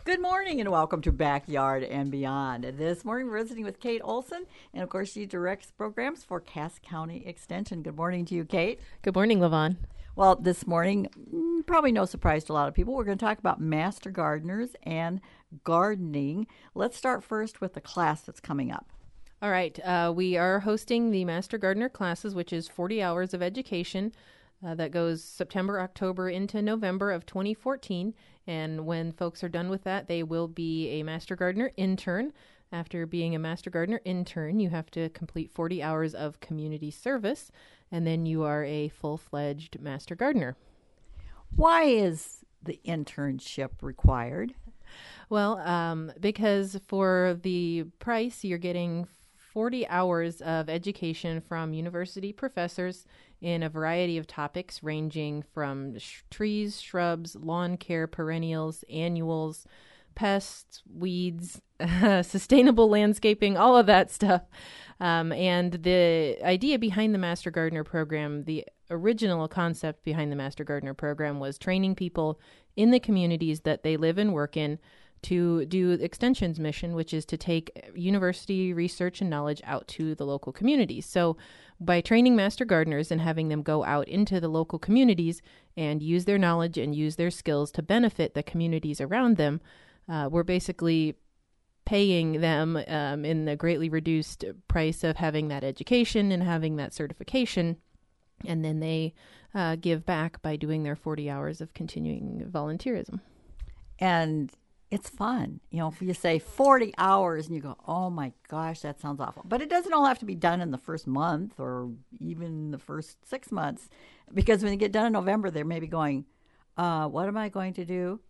Good morning and welcome to Backyard and Beyond. This morning we're visiting with Kate Olson, and of course she directs programs for Cass County Extension. Good morning to you, Kate. Good morning, Levon. Well, this morning, probably no surprise to a lot of people, we're going to talk about master gardeners and gardening. Let's start first with the class that's coming up. All right. We are hosting the Master Gardener classes, which is 40 hours of education that goes September, October into November of 2014. And when folks are done with that, they will be a Master Gardener intern. After being a Master Gardener intern, you have to complete 40 hours of community service, and then you are a full-fledged Master Gardener. Why is the internship required? Well, because for the price, you're getting 40 hours of education from university professors in a variety of topics ranging from trees, shrubs, lawn care, perennials, annuals, pests, weeds, sustainable landscaping, all of that stuff. And the idea behind the Master Gardener program, the original concept behind the Master Gardener program was training people in the communities that they live and work in to do Extension's mission, which is to take university research and knowledge out to the local communities. So by training Master Gardeners and having them go out into the local communities and use their knowledge and use their skills to benefit the communities around them, we're basically paying them in the greatly reduced price of having that education and having that certification. And then they give back by doing their 40 hours of continuing volunteerism. And it's fun. You know, if you say 40 hours and you go, oh my gosh, that sounds awful. But it doesn't all have to be done in the first month or even the first 6 months. Because when you get done in November, they're maybe going, what am I going to do?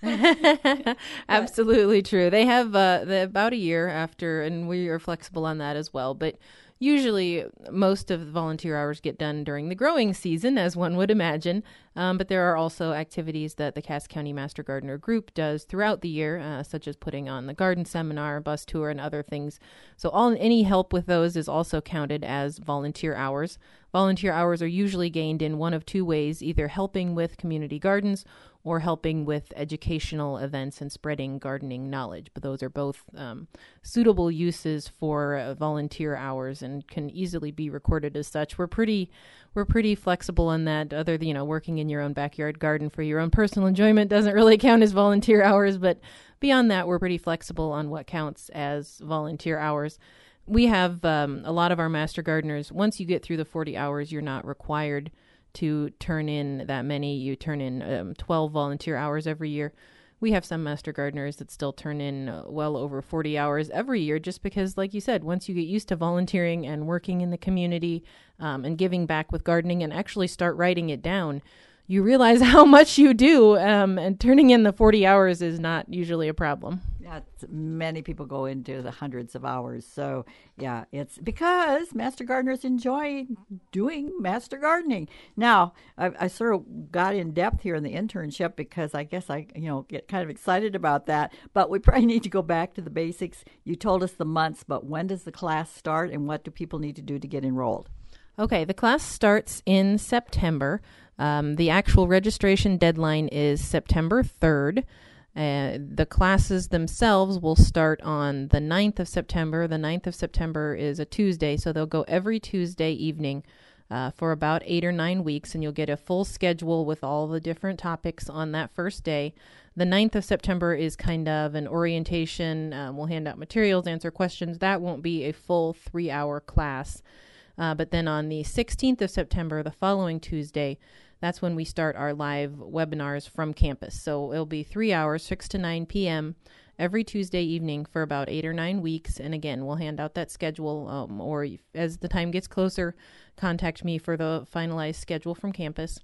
Absolutely true. They have about a year after, and we are flexible on that as well. But usually most of the volunteer hours get done during the growing season, as one would imagine. But there are also activities that the Cass County Master Gardener Group does throughout the year, such as putting on the garden seminar, bus tour, and other things. So any help with those is also counted as volunteer hours. Volunteer hours are usually gained in one of two ways, either helping with community gardens or helping with educational events and spreading gardening knowledge. But those are both suitable uses for volunteer hours and can easily be recorded as such. We're pretty flexible on that. Working in your own backyard garden for your own personal enjoyment doesn't really count as volunteer hours, but beyond that, we're pretty flexible on what counts as volunteer hours. We have a lot of our Master Gardeners, once you get through the 40 hours, you're not required to turn in that many. You turn in 12 volunteer hours every year. We have some Master Gardeners that still turn in well over 40 hours every year, just because, like you said, once you get used to volunteering and working in the community and giving back with gardening and actually start writing it down, you realize how much you do, and turning in the 40 hours is not usually a problem. Yeah, many people go into the hundreds of hours. So, yeah, it's because Master Gardeners enjoy doing Master Gardening. Now, I sort of got in depth here in the internship because I guess I get kind of excited about that. But we probably need to go back to the basics. You told us the months, but when does the class start and what do people need to do to get enrolled? Okay, the class starts in September. The actual registration deadline is September 3rd. The classes themselves will start on the 9th of September. The 9th of September is a Tuesday, so they'll go every Tuesday evening for about 8 or 9 weeks, and you'll get a full schedule with all the different topics on that first day. The 9th of September is kind of an orientation. We'll hand out materials, answer questions. That won't be a full 3-hour class. But then on the 16th of September, the following Tuesday, that's when we start our live webinars from campus. So it'll be 3 hours, 6 to 9 p.m. every Tuesday evening for about 8 or 9 weeks. And again, we'll hand out that schedule, or as the time gets closer, contact me for the finalized schedule from campus.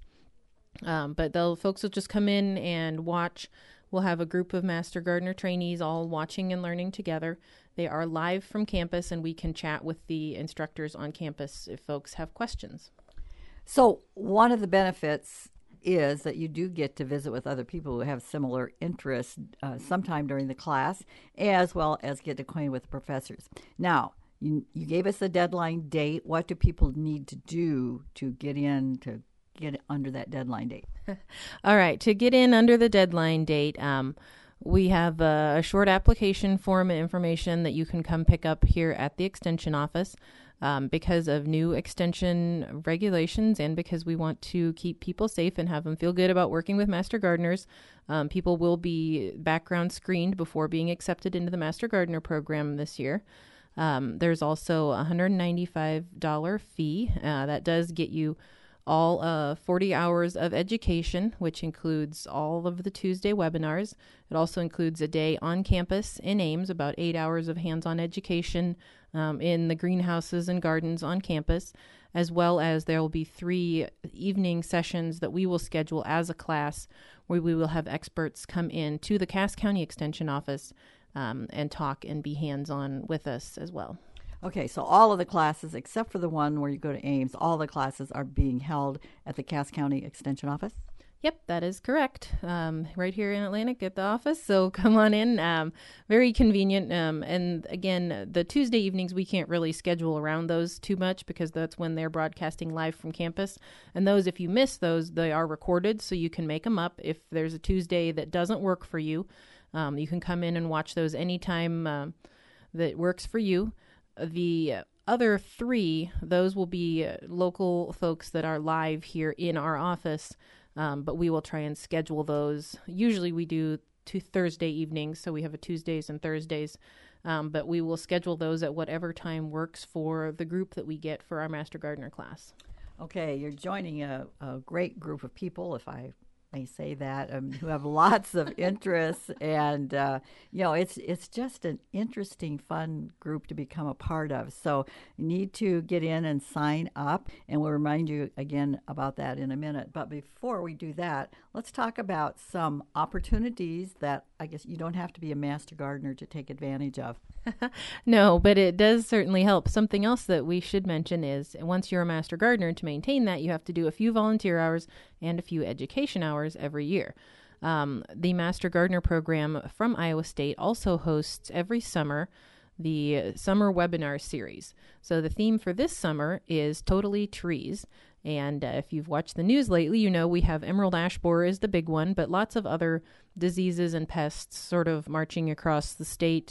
But the folks will just come in and watch. We'll have a group of Master Gardener trainees all watching and learning together. They are live from campus, and we can chat with the instructors on campus if folks have questions. So one of the benefits is that you do get to visit with other people who have similar interests sometime during the class, as well as get acquainted with the professors. Now, you gave us a deadline date. What do people need to do to get under that deadline date? All right. To get in under the deadline date, We have a short application form and information that you can come pick up here at the Extension office. Because of new extension regulations and because we want to keep people safe and have them feel good about working with Master Gardeners, people will be background screened before being accepted into the Master Gardener program this year. There's also a $195 fee. That does get you all 40 hours of education, which includes all of the Tuesday webinars. It also includes a day on campus in Ames, about 8 hours of hands-on education in the greenhouses and gardens on campus, as well as there will be 3 evening sessions that we will schedule as a class where we will have experts come in to the Cass County Extension office and talk and be hands-on with us as well. Okay, so all of the classes, except for the one where you go to Ames, all the classes are being held at the Cass County Extension office? Yep, that is correct. Right here in Atlantic at the office. So come on in. Very convenient. And again, the Tuesday evenings, we can't really schedule around those too much because that's when they're broadcasting live from campus. And those, if you miss those, they are recorded, so you can make them up. If there's a Tuesday that doesn't work for you, you can come in and watch those anytime that works for you. The other 3, those will be local folks that are live here in our office, but we will try and schedule those. Usually we do 2 Thursday evenings, so we have a Tuesdays and Thursdays, but we will schedule those at whatever time works for the group that we get for our Master Gardener class. Okay, you're joining a great group of people, if I may say that, who have lots of interests, and it's just an interesting, fun group to become a part of. So you need to get in and sign up, and we'll remind you again about that in a minute. But before we do that, let's talk about some opportunities that I guess you don't have to be a Master Gardener to take advantage of. No, but it does certainly help. Something else that we should mention is once you're a Master Gardener, to maintain that, you have to do a few volunteer hours and a few education hours every year. The Master Gardener program from Iowa State also hosts every summer the summer webinar series. So the theme for this summer is Totally Trees. And if you've watched the news lately, you know we have emerald ash borer is the big one, but lots of other diseases and pests sort of marching across the state,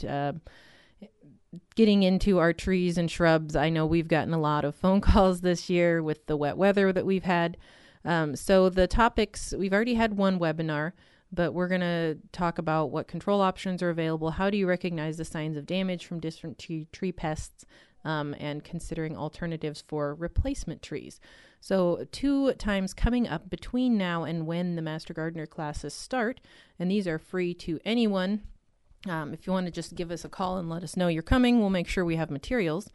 getting into our trees and shrubs. I know we've gotten a lot of phone calls this year with the wet weather that we've had. So the topics, we've already had one webinar, but we're going to talk about what control options are available, how do you recognize the signs of damage from different tree pests, and considering alternatives for replacement trees. So 2 times coming up between now and when the Master Gardener classes start, and these are free to anyone. If you want to just give us a call and let us know you're coming, we'll make sure we have materials.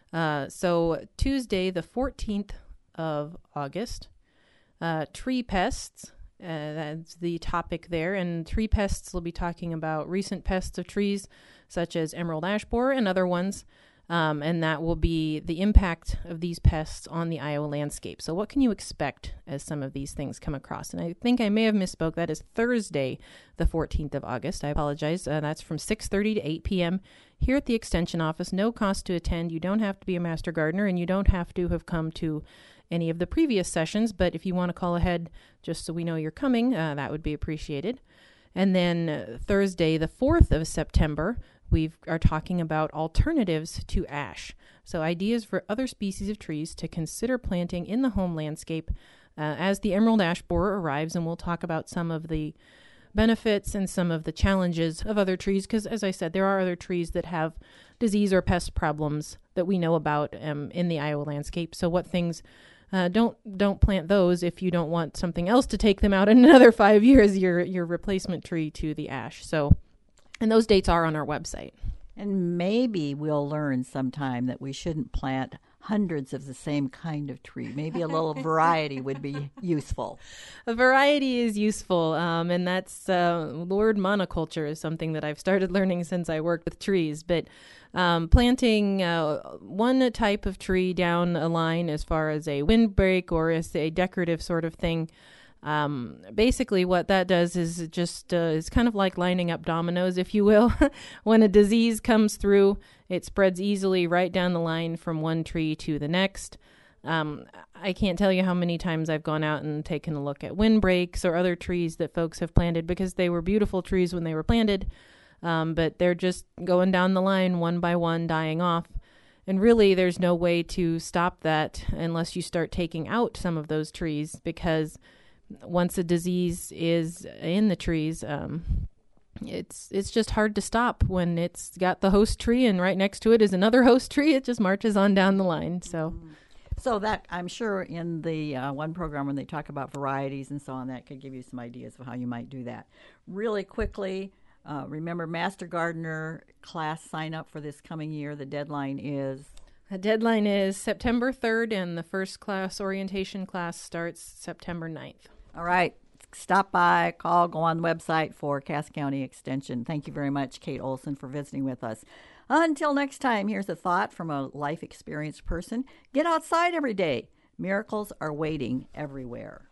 So Tuesday, the 14th of August, tree pests, that's the topic there. And tree pests will be talking about recent pests of trees, such as emerald ash borer and other ones. And that will be the impact of these pests on the Iowa landscape. So what can you expect as some of these things come across? And I think I may have misspoke. That is Thursday, the 14th of August. I apologize. That's from 6:30 to 8 p.m. here at the Extension office. No cost to attend. You don't have to be a Master Gardener, and you don't have to have come to any of the previous sessions. But if you want to call ahead just so we know you're coming, that would be appreciated. And then Thursday, the 4th of September, we are talking about alternatives to ash. So ideas for other species of trees to consider planting in the home landscape as the emerald ash borer arrives. And we'll talk about some of the benefits and some of the challenges of other trees, because as I said, there are other trees that have disease or pest problems that we know about in the Iowa landscape. So what things don't plant those if you don't want something else to take them out in another 5 years, your replacement tree to the ash. So, and those dates are on our website. And maybe we'll learn sometime that we shouldn't plant hundreds of the same kind of tree. Maybe a little variety would be useful. A variety is useful, and that's the word monoculture is something that I've started learning since I worked with trees. But planting one type of tree down a line as far as a windbreak or as a decorative sort of thing, basically what that does is it just is kind of like lining up dominoes, if you will. When a disease comes through, it spreads easily right down the line from one tree to the next. I can't tell you how many times I've gone out and taken a look at windbreaks or other trees that folks have planted because they were beautiful trees when they were planted, but they're just going down the line one by one, dying off. And really, there's no way to stop that unless you start taking out some of those trees, because once a disease is in the trees, it's just hard to stop when it's got the host tree and right next to it is another host tree. It just marches on down the line. So that, I'm sure in the one program when they talk about varieties and so on, that could give you some ideas of how you might do that. Really quickly, remember Master Gardener class sign up for this coming year. The deadline is? The deadline is September 3rd, and the first class orientation class starts September 9th. All right. Stop by, call, go on the website for Cass County Extension. Thank you very much, Kate Olson, for visiting with us. Until next time, here's a thought from a life experienced person. Get outside every day. Miracles are waiting everywhere.